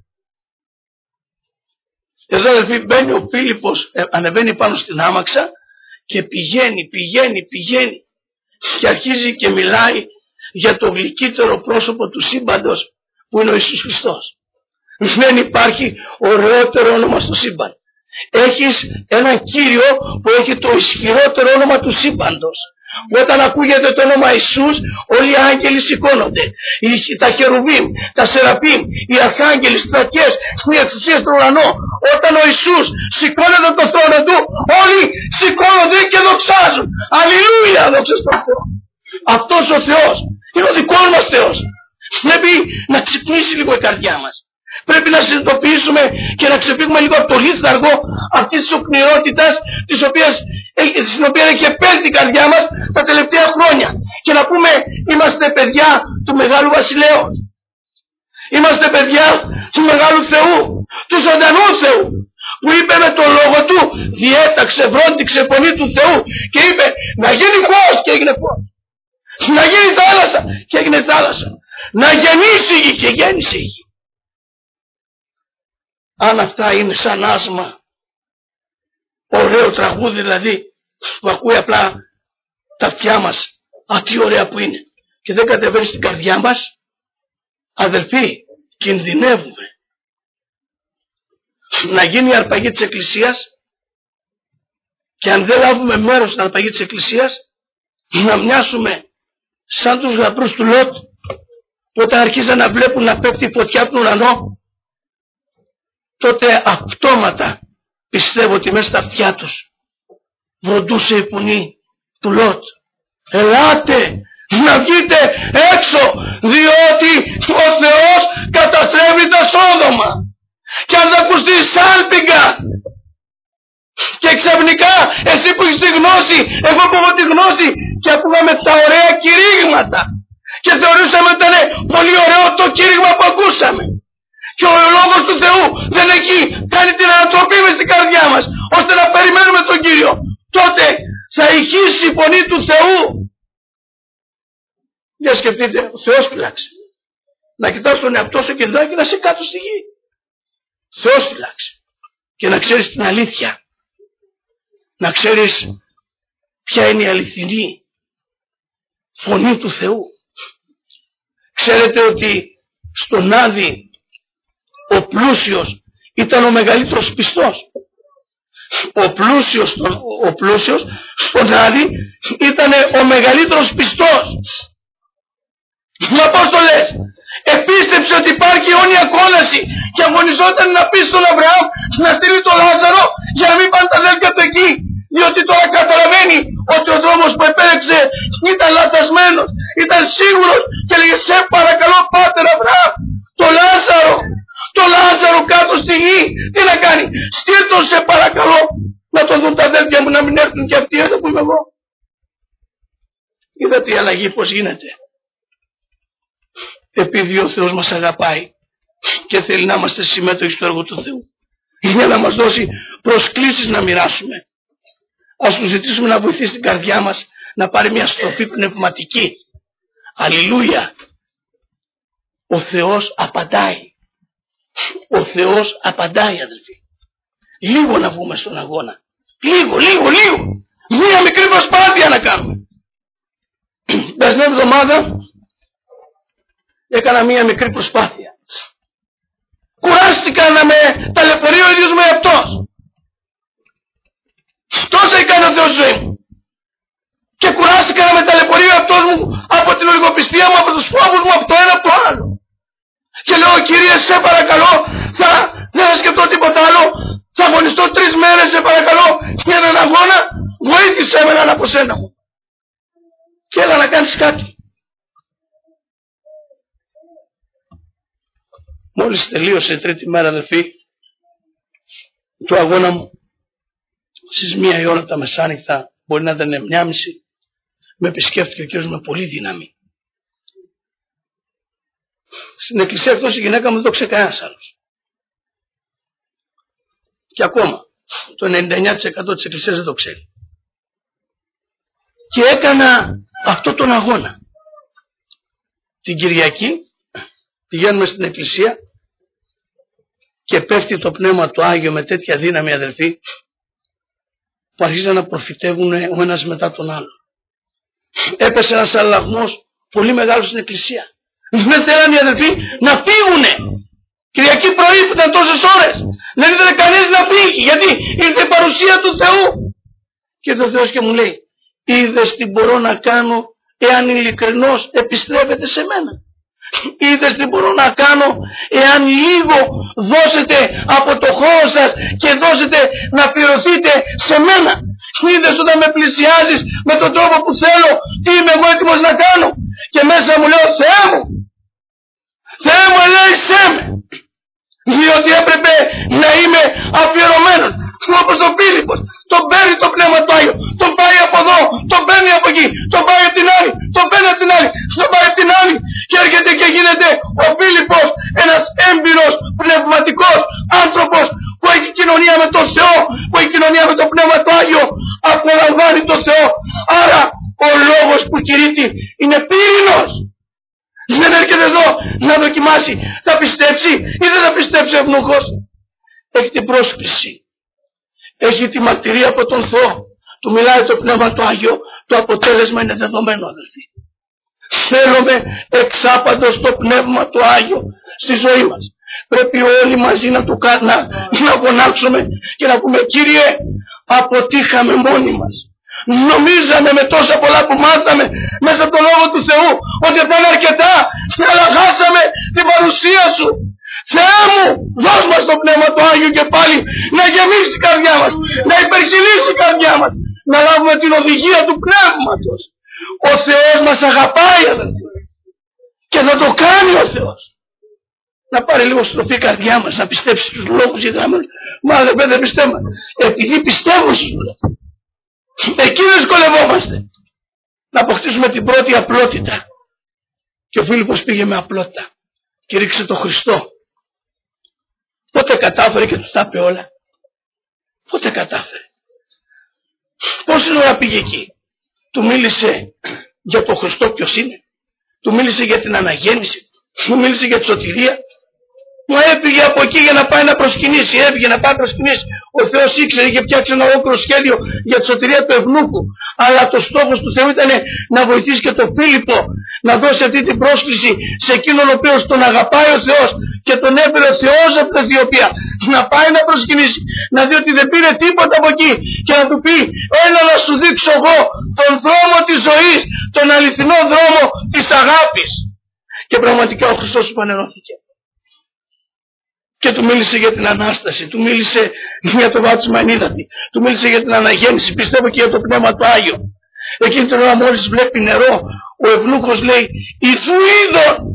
Εδώ αδελφοί μπαίνει ο Φίλιππος, ε, ανεβαίνει πάνω στην άμαξα και πηγαίνει, πηγαίνει, πηγαίνει και αρχίζει και μιλάει για το γλυκύτερο πρόσωπο του σύμπαντος που είναι ο Ιησούς Χριστός. Δεν υπάρχει ωραιότερο όνομα στο σύμπαν. Έχεις έναν Κύριο που έχει το ισχυρότερο όνομα του σύμπαντος. Όταν ακούγεται το όνομα Ιησούς, όλοι οι άγγελοι σηκώνονται. Τα χερουβίμ, τα σεραπίμ, οι αρχάγγελοι, οι στρατιές, στην εξουσία στον ουρανό. Όταν ο Ιησούς σηκώνεται από το θρόνο του, όλοι σηκώνονται και δοξάζουν. Αλληλούια, δόξα στον Θεό. Αυτός ο Θεός είναι ο δικός μας Θεός. Πρέπει να ξυπνήσει λίγο η καρδιά μας. Πρέπει να συνειδητοποιήσουμε και να ξεφύγουμε λίγο από το λίθαργο αυτής της οκνηρότητας της οποίας, στην οποία έχει επέλθει η καρδιά μας τα τελευταία χρόνια. Και να πούμε, είμαστε παιδιά του Μεγάλου Βασιλέως. Είμαστε παιδιά του Μεγάλου Θεού, του ζωντανού Θεού, που είπε με τον λόγο του, διέταξε, βρόντιξε φωνή του Θεού και είπε να γίνει φως και έγινε φως. Να γίνει θάλασσα και έγινε θάλασσα. Να γεννήσει η γη και γέννησε η γη. Αν αυτά είναι σαν άσμα, ωραίο τραγούδι δηλαδή, που ακούει απλά τα αυτιά μας, α τι ωραία που είναι, και δεν κατεβαίνει στην καρδιά μας, αδελφοί, κινδυνεύουμε να γίνει η αρπαγή της Εκκλησίας, και αν δεν λάβουμε μέρος στην αρπαγή της Εκκλησίας, να μοιάσουμε σαν τους γαμπρούς του Λότ, που όταν αρχίζαν να βλέπουν να πέφτει η φωτιά από τον ουρανό, τότε αυτόματα πιστεύω ότι μέσα στα αυτιά τους βροντούσε η φωνή του Λότ. Ελάτε να βγείτε έξω, διότι ο Θεός καταστρέφει τα Σόδομα. Και αν θα ακουστεί σάλπιγγα και ξαφνικά εσύ που έχεις τη γνώση, εγώ που έχω τη γνώση, και ακούγαμε τα ωραία κηρύγματα και θεωρούσαμε ότι ήταν πολύ ωραίο το κήρυγμα που ακούσαμε, και ο λόγος του Θεού δεν έχει κάνει την ανατροπή μες στην καρδιά μας ώστε να περιμένουμε τον Κύριο, τότε θα ηχήσει η φωνή του Θεού. Για σκεφτείτε, ο Θεός φυλάξει. Να κοιτάς τον εαυτό σου και και να είσαι κάτω στη γη. Θεός φυλάξει. Και να ξέρεις την αλήθεια. Να ξέρεις ποια είναι η αληθινή φωνή του Θεού. Ξέρετε ότι στον Άδη ο πλούσιος ήταν ο μεγαλύτερος πιστός. Ο πλούσιος, ο πλούσιος στον Άδη ήταν ο μεγαλύτερος πιστός. Μα πώς το λες? Επίστεψε ότι υπάρχει αιώνια κόλαση και αγωνιζόταν να πει στον Αβραάμ να στείλει τον Λάζαρο για να μην πάνε τα αδέλφια του εκεί, διότι τώρα καταλαβαίνει ότι ο δρόμος που επέλεξε ήταν λαθασμένος. Ήταν σίγουρος και λέγε, σε παρακαλώ Πάτερ Αβραάμ, το Λάζαρο, το Λάζαρο κάτω στη γη, τι να κάνει? Στείλ τον σε παρακαλώ, να τον δουν τα αδέλφια μου, να μην έρθουν και αυτοί εδώ που είμαι εγώ. Είδατε η αλλαγή πως γίνεται? Επειδή ο Θεός μας αγαπάει και θέλει να είμαστε συμμέτοχοι στο έργο του Θεού, για να μας δώσει προσκλήσεις να μοιράσουμε, ας του ζητήσουμε να βοηθήσει την καρδιά μας να πάρει μια στροφή πνευματική. Αλληλούια. Ο Θεός απαντάει. Ο Θεός απαντάει, αδελφοί. Λίγο να βγούμε στον αγώνα. Λίγο, λίγο, λίγο. Μία μικρή προσπάθεια να κάνουμε. Πες μια εβδομάδα έκανα μία μικρή προσπάθεια. Κουράστηκα να με ταλαιπωρεί ο ίδιος μου εαυτός. Τόσα έκανε ο Θεός ζωή μου. Και κουράστηκα να με ταλαιπωρεί ο εαυτός μου από την ολιγοπιστία μου, από τους φόβους μου, από το ένα από το άλλο. Και λέω, Κύριε, σε παρακαλώ, θα, δεν θα σκεφτώ τίποτα άλλο, θα αγωνιστώ τρεις μέρες, σε παρακαλώ, για έναν αγώνα, βοήθησέ με έναν από σένα μου. Και έλα να κάνεις κάτι. Μόλις τελείωσε η τρίτη μέρα, αδελφοί, του αγώνα μου, στις μία η ώρα τα μεσάνυχτα, μπορεί να ήταν μια μισή, με επισκέφτηκε ο Κύριος με πολύ δύναμη. Στην εκκλησία εκτός η γυναίκα μου δεν το ξέρει κανένας άλλος. Και ακόμα το ενενήντα εννιά τοις εκατό της εκκλησίας δεν το ξέρει. Και έκανα αυτό τον αγώνα. Την Κυριακή πηγαίνουμε στην εκκλησία και πέφτει το Πνεύμα του Άγιο με τέτοια δύναμη, αδελφοί, που αρχίζαν να προφητεύουν ο ένας μετά τον άλλο. Έπεσε ένας αλλαγμός πολύ μεγάλος στην εκκλησία. Δεν θέλανε οι αδελφοί να φύγουνε. Κυριακή πρωί που ήταν τόσες ώρες. Δεν ήθελε κανείς να φύγει, γιατί ήρθε η παρουσία του Θεού. Και ήρθε ο Θεός και μου λέει, είδες τι μπορώ να κάνω εάν ειλικρινώς επιστρέφετε σε μένα. Είδες τι μπορώ να κάνω εάν λίγο δώσετε από το χρόνο σας και δώσετε να αφιερωθείτε σε μένα. Είδες όταν με πλησιάζεις με τον τρόπο που θέλω, τι είμαι εγώ έτοιμος να κάνω. Και μέσα μου λέω, Θεέ μου, Θεέ μου ελέησέ με, διότι έπρεπε να είμαι αφιερωμένος. Όπως ο Φίλιππος, τον παίρνει το Πνεύμα του Άγιο, τον πάει από εδώ, τον παίρνει από εκεί, τον πάει από την άλλη, τον παίρνει από την άλλη, τον πάει από την άλλη και έρχεται και γίνεται ο Φίλιππος ένας έμπειρος πνευματικός άνθρωπος που έχει κοινωνία με τον Θεό, που έχει κοινωνία με το Πνεύμα του Άγιο, απολαμβάνει τον Θεό. Άρα ο λόγος που κηρύττει είναι πύρινος. Δεν έρχεται εδώ να δοκιμάσει, θα πιστέψει ή δεν θα πιστέψει ο ευνούχος. Έχει την πρόσκληση. Έχει τη μαρτυρία από τον Θεό. Του μιλάει το Πνεύμα του Άγιο. Το αποτέλεσμα είναι δεδομένο, αδελφοί. Θέλουμε εξάπαντος το Πνεύμα του Άγιο στη ζωή μας. Πρέπει όλοι μαζί να του να, να γονάξουμε και να πούμε, Κύριε, αποτύχαμε μόνοι μας. Νομίζαμε με τόσα πολλά που μάθαμε μέσα από τον Λόγο του Θεού ότι θα είναι αρκετά, αλλά χάσαμε την παρουσία Σου. Θεέ μου, δώσ' μας το Πνεύμα του Άγιο και πάλι να γεμίσει η καρδιά μας, να υπερχειλήσει η καρδιά μας, να λάβουμε την οδηγία του Πνεύματος. Ο Θεός μας αγαπάει, αδελφοί, και θα το κάνει ο Θεός. Να πάρει λίγο στροφή η καρδιά μας, να πιστέψει στους λόγους γεγραμμένους. Μα αδελφέ, δεν πιστεύω. Επειδή πιστεύω στους λόγους, εκεί δυσκολευόμαστε. Να αποκτήσουμε την πρώτη απλότητα. Και ο Φίλιππος πήγε με απλότητα και ρίξε το Χριστό. Πότε κατάφερε και του τα είπε όλα. Πότε κατάφερε. Πόση ώρα πήγε εκεί. Του μίλησε για το Χριστό ποιος είναι. Του μίλησε για την αναγέννηση. Του μίλησε για τη σωτηρία. Μα έφυγε από εκεί για να πάει να προσκυνήσει. Έφυγε να πάει να προσκυνήσει. Ο Θεός ήξερε, είχε φτιάξει ένα ολόκληρο σχέδιο για τη σωτηρία του ευνούχου. Αλλά το στόχος του Θεού ήταν να βοηθήσει και τον Φίλιππο να δώσει αυτή την πρόσκληση σε εκείνον ο οποίος τον αγαπάει ο Θεός και τον έφερε ο Θεός από την Αιθιοπία. Να πάει να προσκυνήσει. Να δει ότι δεν πήρε τίποτα από εκεί. Και να του πει, έλα να σου δείξω εγώ τον δρόμο της ζωής, τον αληθινό δρόμο της αγάπης. Και πραγματικά ο Χριστός του πανερώθηκε. Και του μίλησε για την Ανάσταση, του μίλησε για το βάπτισμα εν ύδατι, του μίλησε για την αναγέννηση, πιστεύω και για το Πνεύμα του Άγιο. Εκείνη την ώρα μόλις βλέπει νερό, ο ευνούχος λέει, ηθού είδων,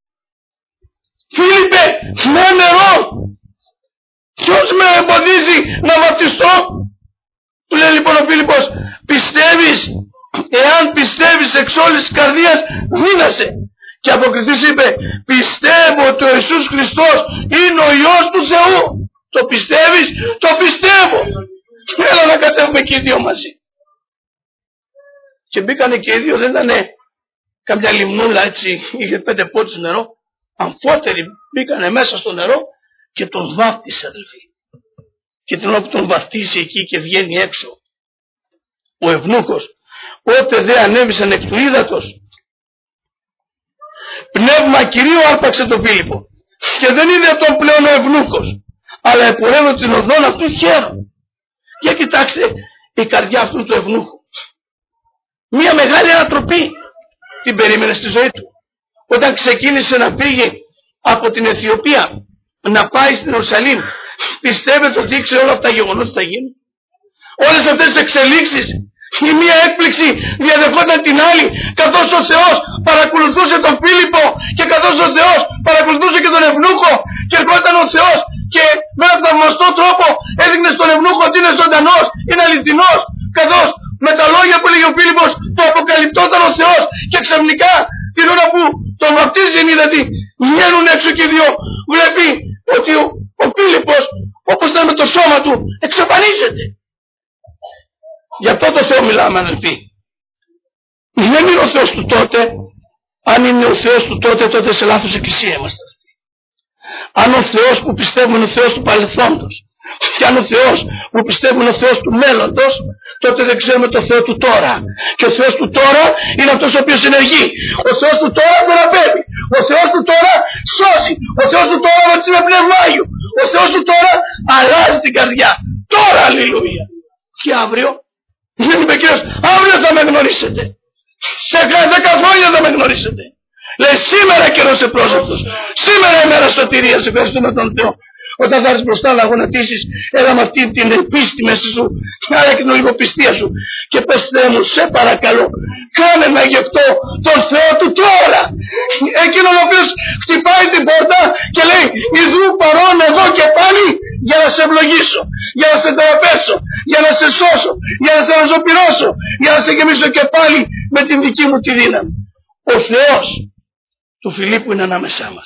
Φίλιππε, με νερό, ποιος με εμποδίζει να βαπτιστώ. Του λέει λοιπόν ο Φίλιππος, πιστεύεις, εάν πιστεύεις εξ όλης της καρδίας, δύνασε. Και αποκριθής είπε, πιστεύω ότι ο Ιησούς Χριστός είναι ο Υιός του Θεού. Το πιστεύεις? Το πιστεύω. Έλα να κατέβουμε και οι δύο μαζί. Και μπήκανε και οι δύο, δεν ήταν καμιά λιμνούλα έτσι, είχε πέντε πόντους νερό. Αμφότεροι μπήκανε μέσα στο νερό και τον βάπτισε, αδελφοί. Και την ώρα που τον βαπτίσει εκεί και βγαίνει έξω ο ευνούχος, πότε δεν ανέβησαν εκ του ύδατος, πνεύμα Κυρίου άρπαξε τον Φίλιππο και δεν είδε τον πλέον ο ευνούχος, αλλά επορεύω την οδόν αυτού χαίρον. Για κοιτάξτε η καρδιά αυτού του ευνούχου, μία μεγάλη ανατροπή την περίμενε στη ζωή του. Όταν ξεκίνησε να φύγει από την Αιθιοπία να πάει στην Ιερουσαλήμ, πιστεύετε ότι ήξερε όλα αυτά τα γεγονότα θα γίνουν? Όλες αυτές τις εξελίξεις, η μία έκπληξη διαδεχόταν την άλλη, καθώς ο Θεός παρακολουθούσε τον Φίλιππο και καθώς ο Θεός παρακολουθούσε και τον ευνούχο, και ερχόταν ο Θεός και με έναν θαυμαστό τρόπο έδειχνε στον ευνούχο ότι είναι ζωντανός, είναι αληθινός, καθώς με τα λόγια που έλεγε ο Φίλιππος, το αποκαλυπτόταν ο Θεός και ξαφνικά την ώρα που τον βαπτίζει είδατε, βγαίνουν έξω και δύο, βλέπει ότι ο, ο Φίλιππος, όπως ήταν με το σώμα του, εξαφανίζεται. Γι' αυτό το Θεό μιλάμε, αδελφοί. Δεν είναι ο Θεός του τότε. Αν είναι ο Θεός του τότε, τότε σε λάθος εκκλησία είμαστε. Αν ο Θεός που πιστεύουμε είναι ο Θεός του παρελθόντος και αν ο Θεός που πιστεύουμε είναι ο Θεός του μέλλοντος, τότε δεν ξέρουμε το Θεό του τώρα. Και ο Θεός του τώρα είναι αυτός ο οποίος ενεργεί. Ο Θεός του τώρα θεραπεύει. Ο Θεός του τώρα σώζει. Ο Θεός του τώρα βαπτίζει με πνεύμα Άγιο. Ο Θεός του τώρα αλλάζει την καρδιά. Τώρα, αλληλούια. Και αύριο, δεν είπε Κύριος, αύριο θα με γνωρίσετε. Σε δέκα χρόνια θα με γνωρίσετε. Λέει σήμερα καιρός ευπρόσδεκτος. Σήμερα η μέρα σωτηρίας. Ευχαριστούμε τον Θεό. Όταν θα έρθεις μπροστά να γονατίσεις, έλα με αυτή την πίστη μέσα σου, άρα και την λογοπιστία σου. Και πες Θεέ μου, σε παρακαλώ, κάνε να γευτώ τον Θεό του τώρα. Εκείνον ο οποίος χτυπάει την πόρτα και λέει, ιδού παρών εδώ και πάλι για να σε ευλογήσω, για να σε θεραπεύσω, για να σε σώσω, για να σε αναζωπυρώσω, για να σε γεμίσω και πάλι με την δική μου τη δύναμη. Ο Θεός του Φιλίππου είναι ανάμεσά μας.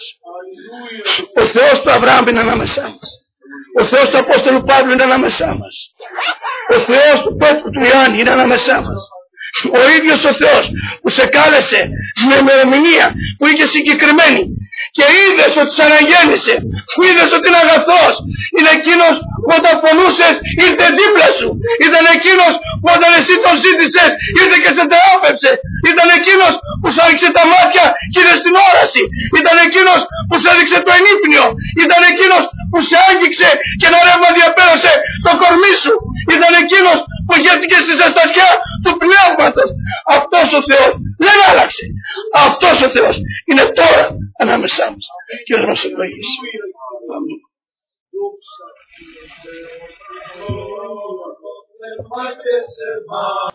Ο Θεός του Αβραάμ είναι ανάμεσά μας. Ο Θεός του Απόστολου Παύλου είναι ανάμεσά μας. Ο Θεός του Πέτρου του Ιωάννη είναι ανάμεσά μας. Ο ίδιος ο Θεός που σε κάλεσε στην ημερομηνία που είχε συγκεκριμένη και είδες ότι σε αναγέννησε, είδες ότι είναι αγαθός, είναι εκείνος που όταν πονούσες ήρθε δίπλα σου, ήταν εκείνος που όταν εσύ τον ζήτησες ήρθε και σε θεράπευσε, ήταν εκείνος που σου άνοιξε τα μάτια και είδες την όραση, ήταν εκείνος που σου έδειξε το ενύπνιο, ήταν εκείνος που σε άγγιξε και ένα ρεύμα διαπέρασε το κορμί σου, ήταν εκείνος που γεύτηκε στη ζεστασιά του πνεύματος. Αυτός ο Θεός δεν άλλαξε. Αυτός ο Θεός είναι τώρα ανάμεσά μας. Και να μας ευλογήσει. Αμήν.